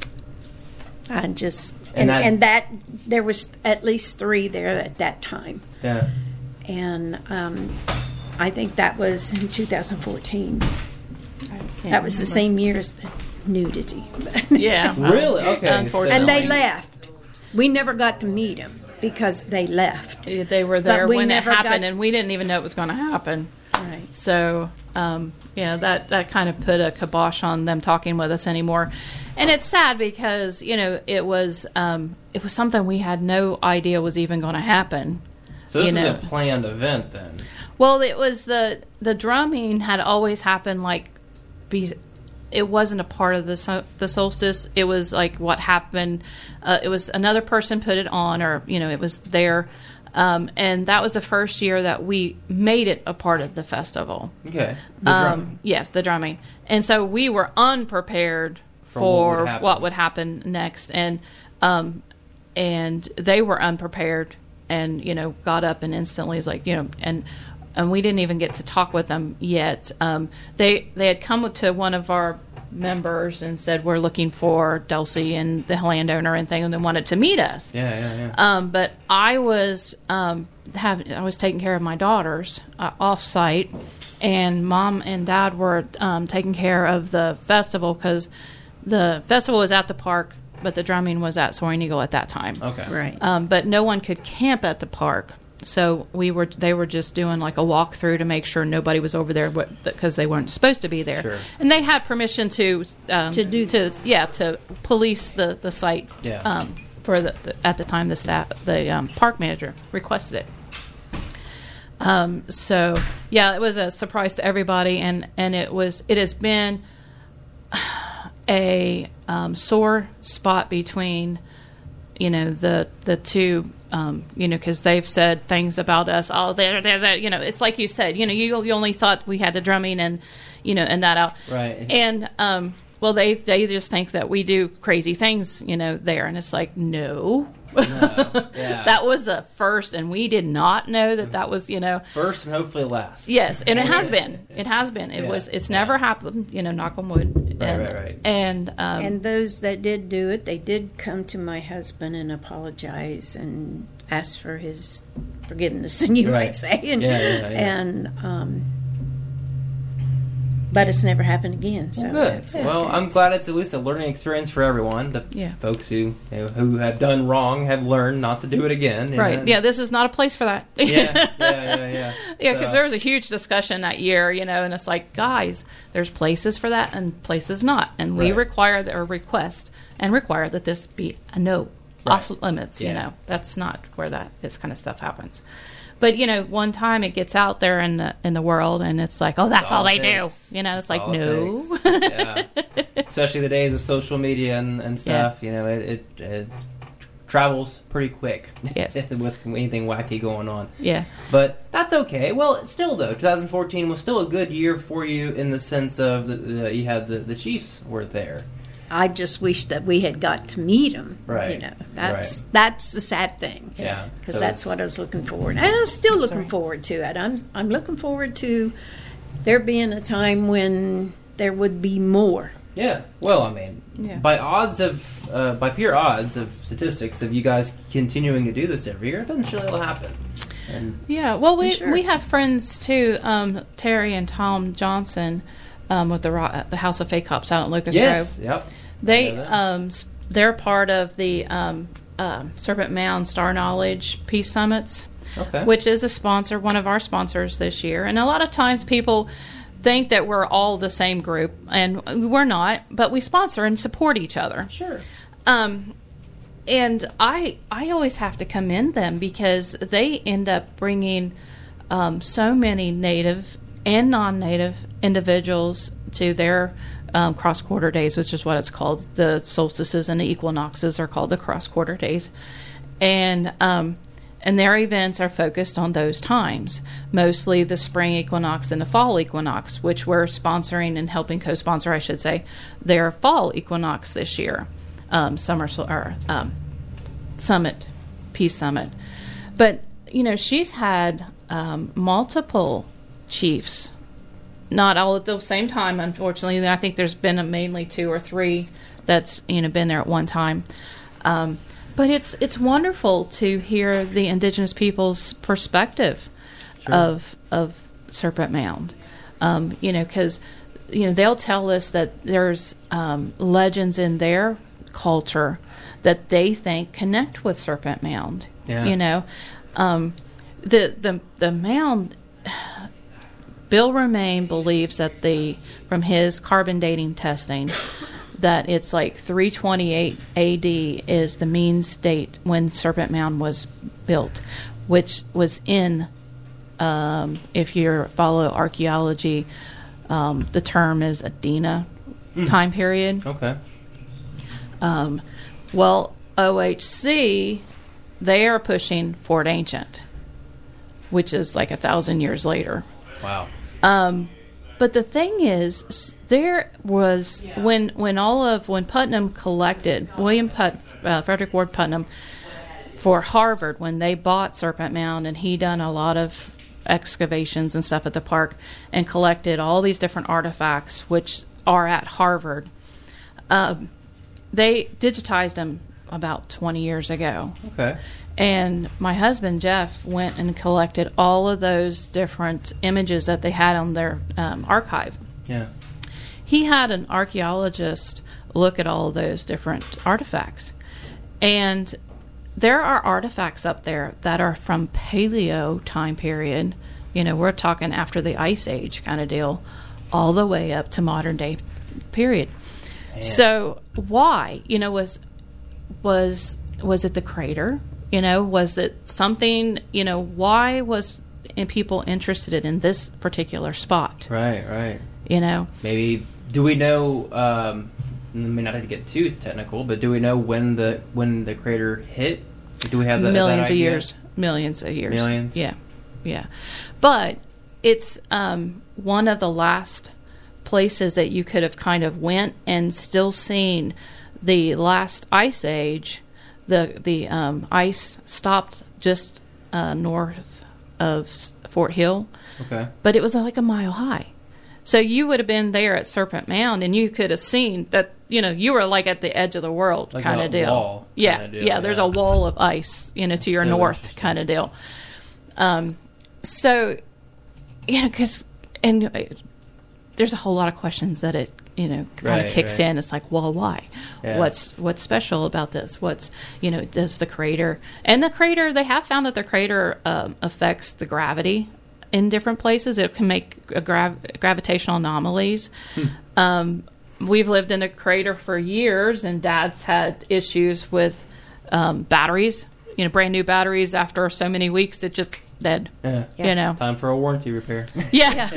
And that there was at least 3 there at that time. Yeah. And I think that was in 2014. That was the same year as the nudity. Yeah. Really? Okay. Unfortunately. And they left. We never got to meet them because they left. They were there when it happened, and we didn't even know it was going to happen. Right. So, that kind of put a kibosh on them talking with us anymore. And it's sad because, it was something we had no idea was even going to happen. So this is a planned event then? Well, it was the drumming had always happened it wasn't a part of the solstice. It was like what happened. It was another person put it on, or, it was there. And that was the first year that we made it a part of the festival. Okay. The drumming. Yes, the drumming. And so we were unprepared for what would happen next. And they were unprepared and, got up and instantly was like, and we didn't even get to talk with them yet. They had come to one of our members and said, we're looking for Dulcie and the landowner and thing, and they wanted to meet us. Yeah. But I was taking care of my daughters off site, and Mom and Dad were taking care of the festival because the festival was at the park, but the drumming was at Soaring Eagle at that time. Okay. Right. But no one could camp at the park. So they were just doing like a walkthrough to make sure nobody was over there because they weren't supposed to be there. Sure. And they had permission to police the site. Yeah. for at the time the park manager requested it. So yeah, it was a surprise to everybody, and it has been a sore spot between, the two, because they've said things about us. Oh, they're it's like you said, you only thought we had the drumming and, and that out. Right. And, well, they just think that we do crazy things, there. And it's like, no. Yeah. That was the first, and we did not know that was, first and hopefully last. Yes, and it has been. It has been. It's never happened, knock on wood. Right. And those that did do it, they did come to my husband and apologize and ask for his forgiveness, and you might say. And, but it's never happened again. So good. Well, I'm glad it's at least a learning experience for everyone. The folks who have done wrong have learned not to do it again. Right. Yeah, this is not a place for that. Yeah. Yeah, because there was a huge discussion that year, and it's like, guys, there's places for that and places not. And we require that this be a no, off limits, That's not where this kind of stuff happens. But, one time it gets out there in the world, and it's like, oh, that's all they do. It's like, no. Yeah. Especially the days of social media and stuff. It travels pretty quick. Yes. With anything wacky going on. Yeah. But that's okay. Well, still, though, 2014 was still a good year for you in the sense of you had the Chiefs were there. I just wish that we had got to meet them. Right. That's the sad thing. Yeah. Because that's what I was looking forward to. And I'm still looking forward to it. I'm looking forward to there being a time when there would be more. Yeah. Well, I mean, by pure odds of statistics of you guys continuing to do this every year, eventually it'll happen. Well, we have friends too, Terry and Tom Johnson, with the House of Fake Cops out at Locust Grove. Yep. They're part of the Serpent Mound Star Knowledge Peace Summits, which is one of our sponsors this year. And a lot of times people think that we're all the same group, and we're not, but we sponsor and support each other. Sure. And I always have to commend them because they end up bringing so many Native and non-Native individuals to their cross-quarter days, which is what it's called. The solstices and the equinoxes are called the cross-quarter days. And their events are focused on those times, mostly the spring equinox and the fall equinox, which we're sponsoring and helping co-sponsor, I should say, their fall equinox this year, Summit, Peace Summit. But, she's had multiple chiefs, not all at the same time, unfortunately. I think there's been mainly 2 or 3 that's been there at one time. But it's wonderful to hear the indigenous people's perspective of Serpent Mound. Because they'll tell us that there's legends in their culture that they think connect with Serpent Mound. Yeah. The mound. Bill Romaine believes that from his carbon dating testing, that it's like 328 AD is the mean date when Serpent Mound was built, which was in, if you follow archaeology, the term is Adena time period. Okay. Well, OHC, they are pushing Fort Ancient, which is like 1,000 years later. Wow. But the thing is, there was when Putnam collected Frederick Ward Putnam for Harvard, when they bought Serpent Mound, and he done a lot of excavations and stuff at the park and collected all these different artifacts which are at Harvard. They digitized them about 20 years ago. Okay. And my husband, Jeff, went and collected all of those different images that they had on their archive. Yeah. He had an archaeologist look at all of those different artifacts. And there are artifacts up there that are from Paleo time period. We're talking after the Ice Age kind of deal, all the way up to modern day period. Man. So why? Was it the crater? Was it something? Why was people interested in this particular spot? Right. Maybe do we know? I mean, not to get too technical, but do we know when the crater hit? Do we have millions that of idea? years? Millions of years. Millions. Yeah. But it's one of the last places that you could have kind of went and still seen the last ice age. The ice stopped just north of Fort Hill. Okay. But it was like a mile high. So you would have been there at Serpent Mound, and you could have seen that, you were like at the edge of the world like kind of deal. Wall yeah, kinda deal, yeah. There's a wall of ice, to your north kind of deal. So, because there's a whole lot of questions that it, kind of kicks in. It's like, well, why? Yeah. What's special about this? What's, does the crater, they have found that the crater affects the gravity in different places. It can make gravitational anomalies. We've lived in a crater for years, and Dad's had issues with batteries, brand new batteries after so many weeks it just dead. Yeah. Time for a warranty repair. Yeah.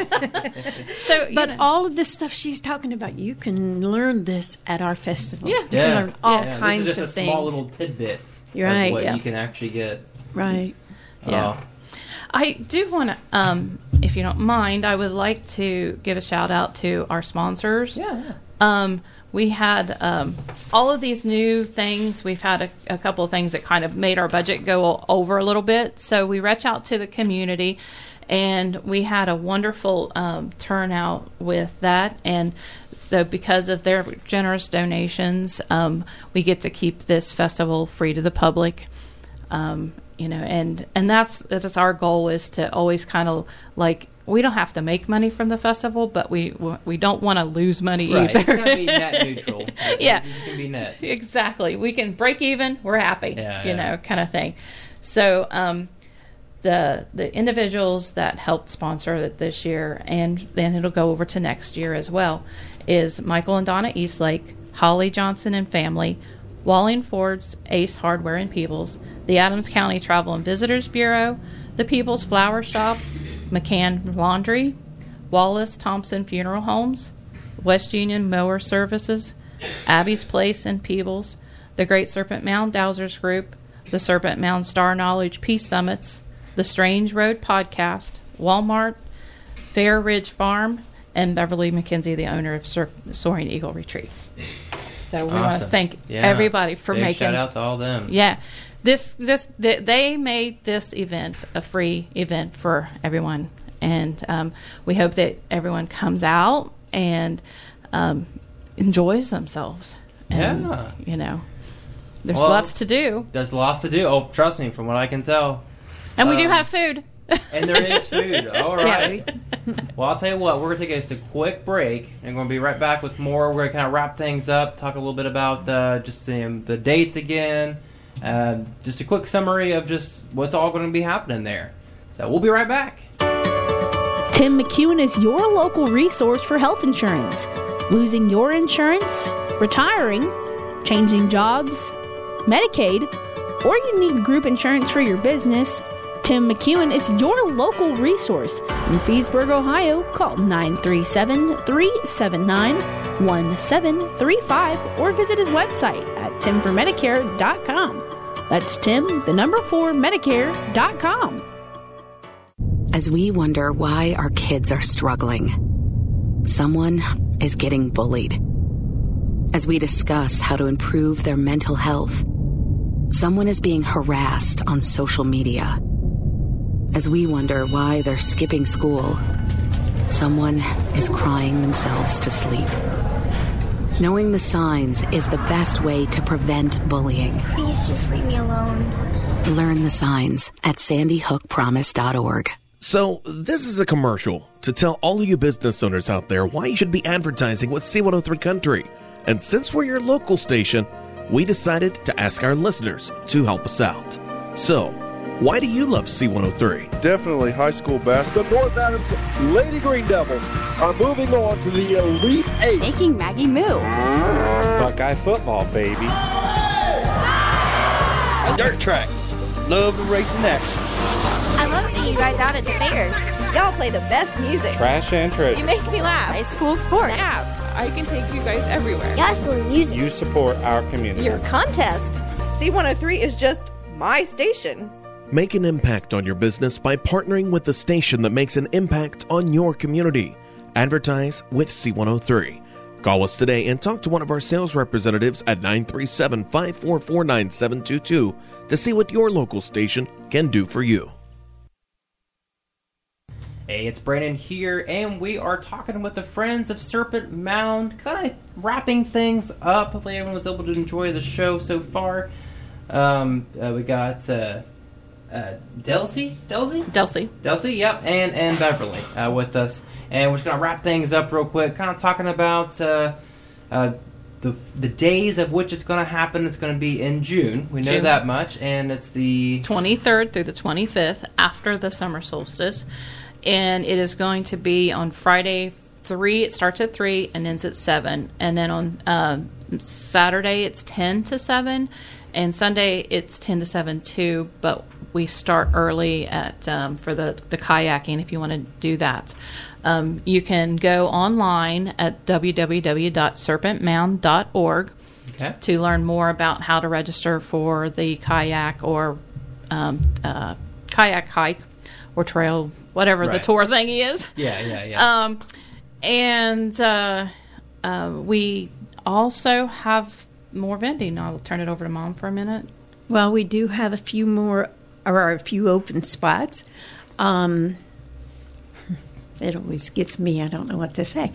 So, but all of this stuff she's talking about, you can learn this at our festival. Yeah. You can learn all kinds this is of just things. A small little tidbit Right. of what you can actually get. Right. Yeah. I do want to, if you don't mind, I would like to give a shout out to our sponsors. Yeah. We had all of these new things. We've had a couple of things that kind of made our budget go over a little bit. So we reach out to the community, and we had a wonderful turnout with that. And so because of their generous donations, we get to keep this festival free to the public. And that's our goal, is to always kind of like, we don't have to make money from the festival, but we don't want to lose money either. It's got to be net neutral. Yeah. It can be net. Exactly. We can break even, we're happy, kind of thing. So the individuals that helped sponsor it this year, and then it'll go over to next year as well, is Michael and Donna Eastlake, Holly Johnson and family, Walling Ford's Ace Hardware in Peebles, the Adams County Travel and Visitors Bureau, the People's Flower Shop, McCann Laundry, Wallace Thompson Funeral Homes, West Union Mower Services, Abby's Place in Peebles, the Great Serpent Mound Dowsers Group, the Serpent Mound Star Knowledge Peace Summits, the Strange Road Podcast, Walmart, Fair Ridge Farm, and Beverly McKenzie, the owner of Soaring Eagle Retreat. So we want to thank everybody for Big making. Shout out to all them. Yeah, they made this event a free event for everyone, and we hope that everyone comes out and enjoys themselves. And, there's lots to do. There's lots to do. Oh, trust me, from what I can tell. And we do have food. And there is food. All right. Well, I'll tell you what. We're going to take just a quick break, and we're going to be right back with more. We're going to kind of wrap things up, talk a little bit about just the dates again, just a quick summary of just what's all going to be happening there. So we'll be right back. Tim McEwen is your local resource for health insurance. Losing your insurance, retiring, changing jobs, Medicaid, or you need group insurance for your business, Tim McEwen is your local resource. In Feesburg, Ohio, call 937-379-1735 or visit his website at timformedicare.com. That's Tim4Medicare.com. As we wonder why our kids are struggling, someone is getting bullied. As we discuss how to improve their mental health, someone is being harassed on social media. As we wonder why they're skipping school, someone is crying themselves to sleep. Knowing the signs is the best way to prevent bullying. Please just leave me alone. Learn the signs at sandyhookpromise.org. So, this is a commercial to tell all of you business owners out there why you should be advertising with C103 Country. And since we're your local station, we decided to ask our listeners to help us out. So, why do you love C103? Definitely high school basketball. The North Adams Lady Green Devils are moving on to the Elite Eight. Making Maggie Moo. Buckeye football, baby. Dirt track. Love the racing action. I love seeing you guys out at the fairs. Y'all play the best music. Trash and treasure. You make me laugh. It's school sport. Yeah, I can take you guys everywhere. Guys play music. You support our community. Your contest. C103 is just my station. Make an impact on your business by partnering with the station that makes an impact on your community. Advertise with C103. Call us today and talk to one of our sales representatives at 937-544-9722 to see what your local station can do for you. Hey, it's Brandon here, and we are talking with the Friends of Serpent Mound, kind of wrapping things up. Hopefully everyone was able to enjoy the show so far. We got Delcy, yep, and Beverly with us. And we're just going to wrap things up real quick, kind of talking about the days of which it's going to happen. It's going to be in June. We know that much, and it's the 23rd through the 25th after the summer solstice. And it is going to be on Friday 3. It starts at 3 and ends at 7. And then on Saturday it's 10 to 7. And Sunday it's 10 to 7 too. But we start early at for the kayaking if you want to do that. You can go online at www.serpentmound.org to learn more about how to register for the kayak or kayak hike or trail, whatever the tour thingy is. Yeah. And we also have more vending. I'll turn it over to Mom for a minute. Well, we do have a few more, or a few open spots. It always gets me. I don't know what to say.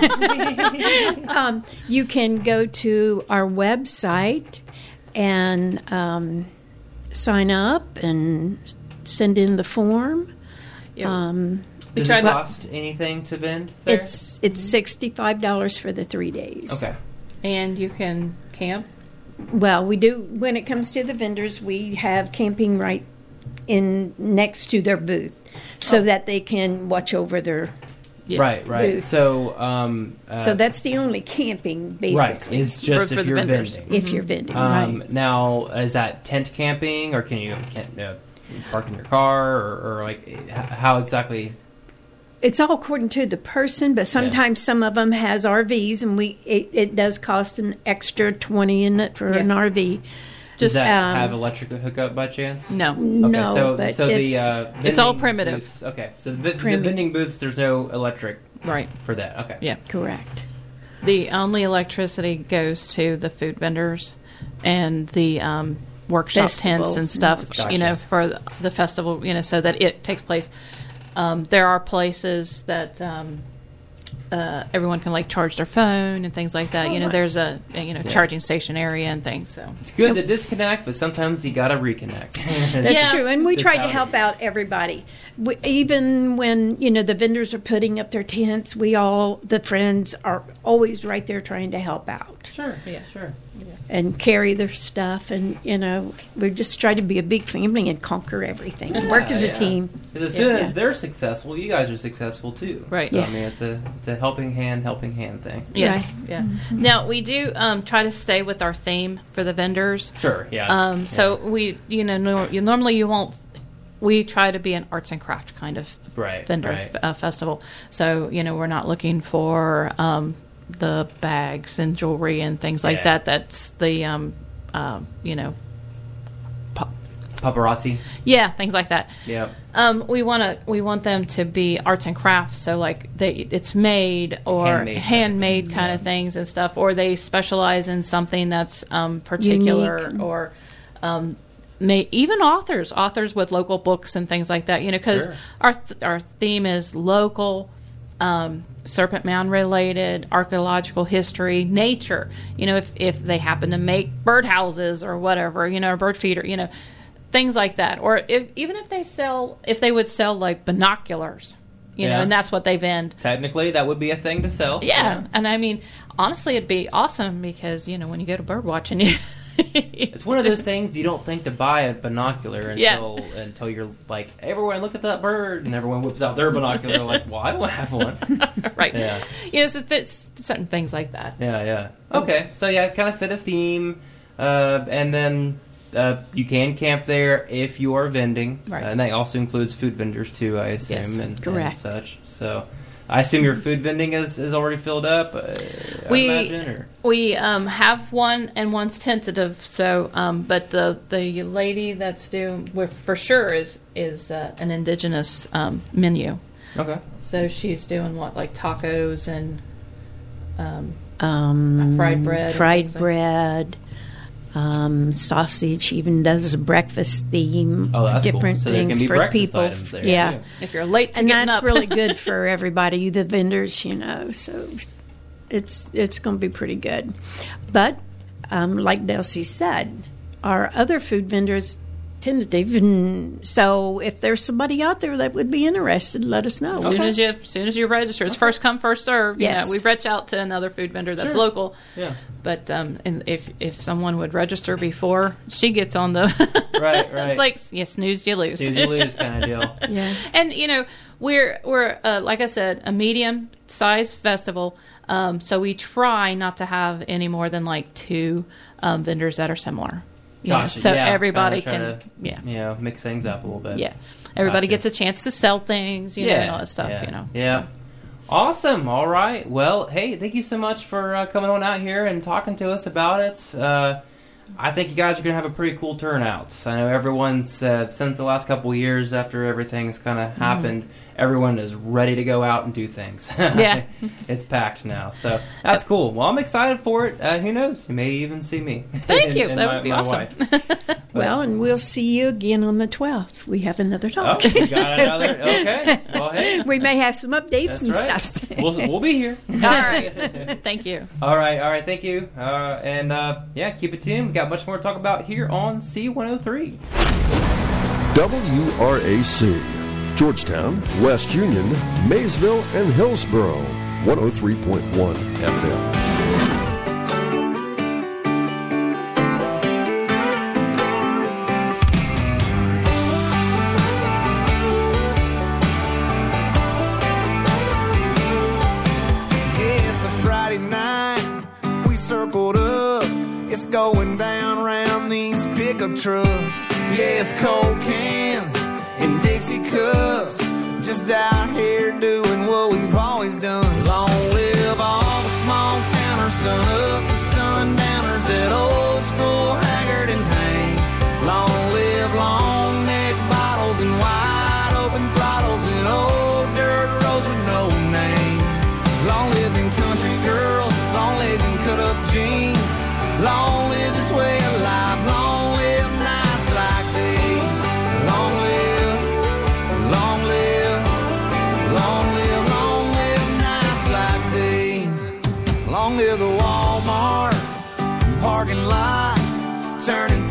You can go to our website and sign up and send in the form. Does it cost anything to vend there? It's $65 for the 3 days. Okay. And you can camp? Well, we do. When it comes to the vendors, we have camping right in next to their booth, so that they can watch over their right. booth. So that's the only camping, basically. Right. It's just if you're vending. If you're vending, right. Now, is that tent camping, or can you park in your car, or like how exactly? It's all according to the person, but sometimes some of them has RVs, and it does cost an extra $20 in it for an RV. Does that have electric hookup by chance? No. Okay, no, but it's all primitive. Booths, okay, so the vending booths, there's no electric for that. Okay. Yeah. Correct. The only electricity goes to the food vendors and the workshop tents and stuff, for the festival, so that it takes place. There are places that everyone can charge their phone and things like that. Nice. There's a charging station area and things. So it's good to disconnect, but sometimes you got to reconnect. That's true, and we try to help out everybody. Even when the vendors are putting up their tents, the friends are always right there trying to help out. Sure. And carry their stuff, and we just try to be a big family and conquer everything. Work as a team. As soon as they're successful, you guys are successful too. Right. So, I mean, it's a helping hand thing. Yes. Right. Yeah. Mm-hmm. Now we do try to stay with our theme for the vendors. Sure. Yeah. So we, normally you won't. We try to be an arts and craft kind of vendor festival. So we're not looking for the bags and jewelry and things like that. That's the paparazzi. Yeah, things like that. Yeah. We want them to be arts and crafts, so it's made or handmade kind of things and stuff, or they specialize in something that's particular. Unique. Or even authors with local books and things like that. Because our theme is local. Serpent Mound related, archaeological history, nature. If they happen to make birdhouses or whatever, or bird feeder, things like that. Or if they would sell binoculars, and that's what they vend. Technically, that would be a thing to sell. Yeah. And I mean, honestly, it'd be awesome because when you go to bird watching, it's one of those things you don't think to buy a binocular until you're like, everyone look at that bird, and everyone whips out their binocular well, I don't have one. Right. Yeah. So it's certain things like that. Yeah. Okay. So kind of fit a theme, and then you can camp there if you are vending, Right. And that also includes food vendors too, I assume, Yes, and correct. such. So, I assume your food vending is already filled up. I imagine, or? We have one, and one's tentative. So, but the lady that's doing for sure is an indigenous menu. Okay. So she's doing like tacos and fried bread. Sausage. Even does a breakfast theme. Oh, that's different cool. So there things can be for breakfast people. items there, Yeah. too. If you're late to and getting that's up. really good for everybody, the vendors, So it's going to be pretty good. But like Delcy said, our other food vendors tentative, and so if there's somebody out there that would be interested, let us know. As soon as you register, it's first come, first serve. Yes. We reach out to another food vendor that's Sure. local. Yeah. But and if someone would register before she gets on the Right. it's like snooze you lose. Snooze you lose kind of deal. Yeah. And we're like I said, a medium size festival. So we try not to have any more than like 2 vendors that are similar. Gotcha. So Yeah, everybody kinda can try to, mix things up a little bit. Yeah. Everybody Gotcha. gets a chance to sell things, and all that stuff, Yeah. So. Awesome. All right. Well, hey, thank you so much for coming on out here and talking to us about it. I think you guys are going to have a pretty cool turnout. I know everyone's, since the last couple of years after everything's kind of happened, everyone is ready to go out and do things. Yeah. It's packed now. So that's cool. Well, I'm excited for it. Who knows? You may even see me. Thank you. And That would be awesome. Well, and we'll see you again on the 12th. We have another talk. Oh, we got another. Okay. Well, hey. We may have some updates That's and right. stuff. We'll be here. All right. Thank you. All right. Thank you. And keep it tuned. We got much more to talk about here on C103. WRAC, Georgetown, West Union, Maysville, and Hillsboro, 103.1 FM. Going down around these pickup trucks. Yes, cold cans and Dixie cups. Just out here doing what we've always done. Long live all the small towners, sun up to sundowners, that old school Haggard and Hay. Long live long neck bottles and wide open throttles and old dirt roads with no name. Long live them country girls, long legs and cut up jeans. Long